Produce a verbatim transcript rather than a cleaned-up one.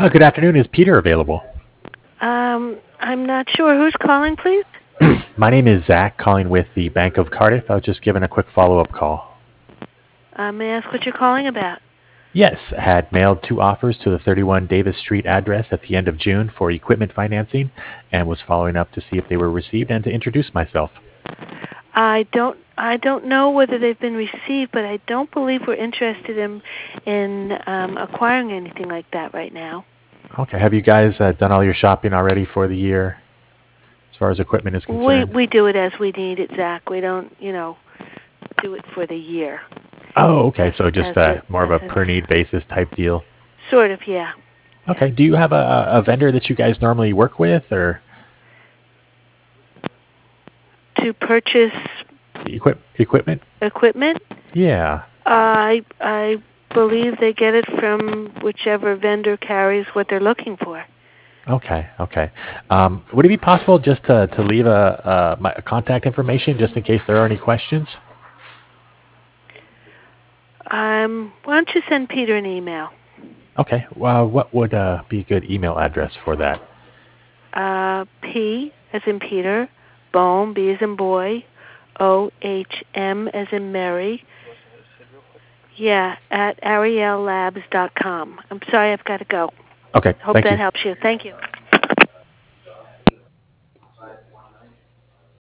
Uh, good afternoon. Is Peter available? Um, I'm not sure. Who's calling, please? My name is Zach, calling with the Bank of Cardiff. I was just giving a quick follow-up call. Uh, may I ask what you're calling about? Yes, I had mailed two offers to the thirty-one Davis Street address at the end of June for equipment financing and was following up to see if they were received and to introduce myself. I don't. I don't know whether they've been received, but I don't believe we're interested in in um, acquiring anything like that right now. Okay. Have you guys uh, done all your shopping already for the year as far as equipment is We concerned? we do it as we need it, Zach. We don't, you know, do it for the year. Oh, okay. As So just as uh, it more of a as per need basis type deal. sort of, yeah, yeah. Okay. Do you have a, a vendor that you guys normally work with, or To purchase equip equipment? equipment, Yeah. I I believe they get it from whichever vendor carries what they're looking for. Okay. Okay. Um, would it be possible just to to leave a, a my contact information just in case there are any questions? Um, why don't you send Peter an email? Okay. Well, what would uh, be a good email address for that? Uh, P as in Peter, Bohm, B as in boy, O H M as in Mary. Yeah, at ariel labs dot com. I'm sorry, I've got to go. Okay. Hope Thank that you. helps you. Thank you.